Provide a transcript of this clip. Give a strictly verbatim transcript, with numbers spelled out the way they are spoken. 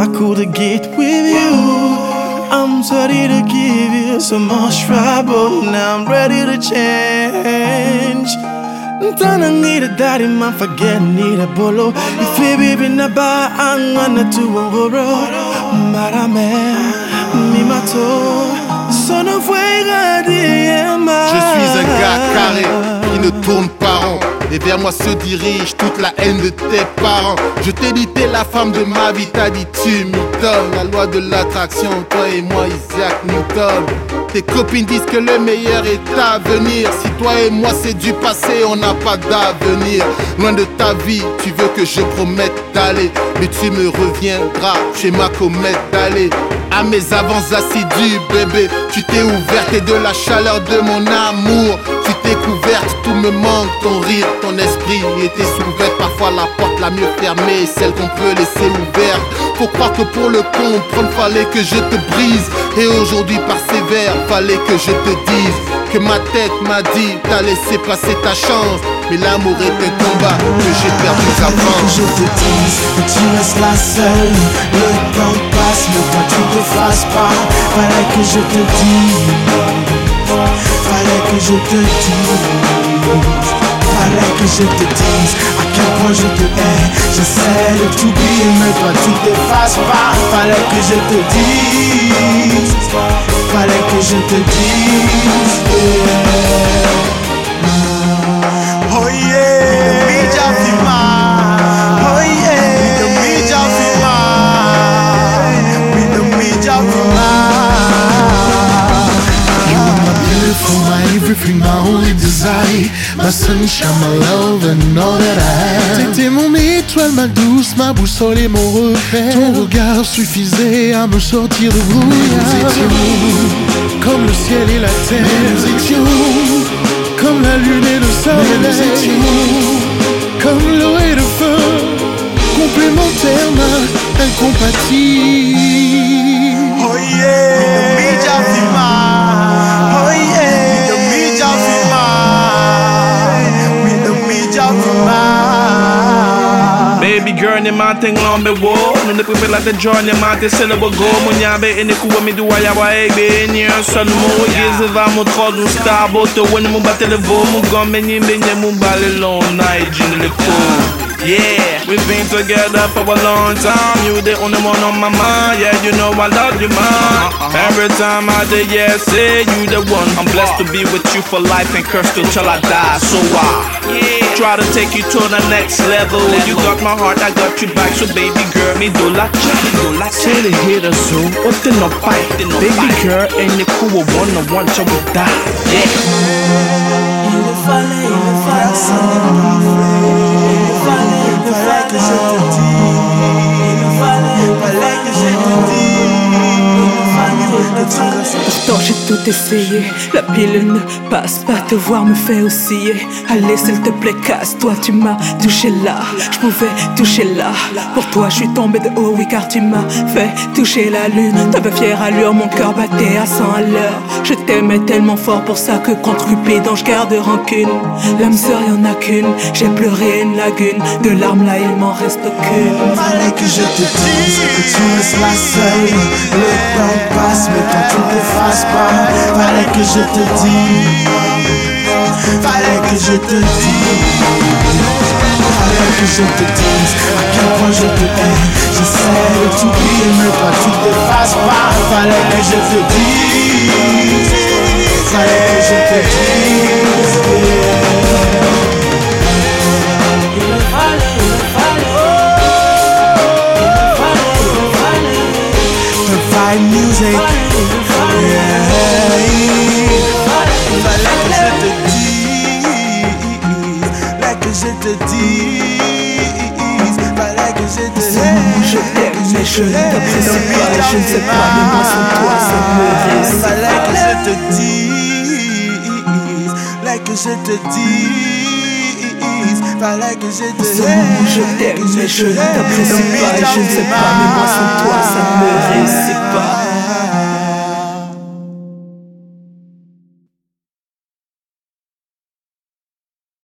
I could get with you. I'm sorry to give you so much trouble. Now I'm ready to change. Don't need a daddy, man, forget need a bolo. If you baby na ba, I'm gonna do a horror. Marame, mi mato, son of Je suis un gars carré qui ne tourne pas rond. Et vers moi se dirige toute la haine de tes parents. Je t'ai dit t'es la femme de ma vie, t'as dit tu m'étonnes. La loi de l'attraction, toi et moi Isaac Newton. Tes copines disent que le meilleur est à venir. Si toi et moi c'est du passé, on n'a pas d'avenir. Loin de ta vie, tu veux que je promette d'aller, mais tu me reviendras chez ma comète d'aller. À mes avances assidus, bébé, tu t'es ouverte et de la chaleur de mon amour. Tu t'es couverte, tout me manque, ton rire, ton esprit était souverte. Parfois la porte la mieux fermée, celle qu'on peut laisser ouverte. Faut croire que pour le comprendre, fallait que je te brise. Et aujourd'hui par ces vers, fallait que je te dise que ma tête m'a dit, t'as laissé passer ta chance. Mais l'amour est un combat que j'ai perdu avant. Je te dise que tu restes la seule. Le temps passe, mais toi tu te fasses pas. Fallait que je te dise, fallait que je te dise, fallait que je te dise à quel point je te hais. J'essaie de t'oublier, mais toi tu te fasses pas. Fallait que je te dise, fallait que je te dise, yeah. Oh yeah, me Jafima. Oh yeah, me Jafima. We know me Jafima. You are my beautiful, my everything, my only desire. My sunshine, my love and all that I have. T'étais mon étoile, ma douce, ma boussole et mon repère. Ton regard suffisait à me sortir de brouillard. Nous étions comme le ciel et la terre. Nous étions comme la lune et le soleil. Nous étions comme l'eau et le feu, complémentaires, incompatibles. Oh yeah, me Jafima. Oh yeah, me Jafima. We know me Jafima. Baby girl, ni mating on the wall. No the people like the join ni mating syllable go. Munyabe in the kuwa mi do ya wa egbe in your son mo. Gize va mo trodu star boto when mo battle vo mo gum ni benye mo bale long night in the pool. Yeah, we've been together for a long time. You the only one on my mind. Yeah, you know I love you, man. Every time I say yeah, say you the one. I'm blessed to be with you for life and cursed until I die. So I try to take you to the next level. You got my heart, I got you back. So baby girl, me do la cha, do la cha. Say the hitter so, what the no fight, baby girl, and you cool one on one till we die. Yeah. Il le fallait, il le fallait, il le fallait, il fallait que je te dise, il le fallait, il fallait que je te dise, il fallait que tu restes. Pourtant j'ai tout essayé, la pilule ne passe pas, te voir me fait osciller. Allez s'il te plaît casse-toi, tu m'as touché là, je pouvais toucher là. Pour toi je suis tombé de haut, oui car tu m'as fait toucher la lune. T'avais fière allure, mon cœur battait à cent à l'heure. Je t'aimais tellement fort pour ça que contre Cupidon je garde rancune. L'âme sœur y'en a qu'une, j'ai pleuré une lagune. De larmes là il m'en reste aucune. Fallait que je te dise que tu restes la seule. Le temps passe mais toi tu ne te fasses pas. Fallait que je te dise, fallait que je te dise, fallait que je te dise à quel point je te hais. J'essaie de t'oublier mais toi tu ne te fasses pas. Fallait que je te dise, fallait que je te dise, yeah. Il le fallait, il le fallait, il le fallait, il le fallait. Provide music, yeah. Fallait que je te dise, fallait que je te dise, fallait que je te dise. Je t'aime mais je ne t'apprécie pas. Je ne sais pas mais moi sans toi ça me réussit. Fallait que je te dise, fallait que je te dise, fallait que je te dise. Je t'aime mais je ne t'apprécie pas. Je ne sais pas mais moi sans toi ça me réussit pas.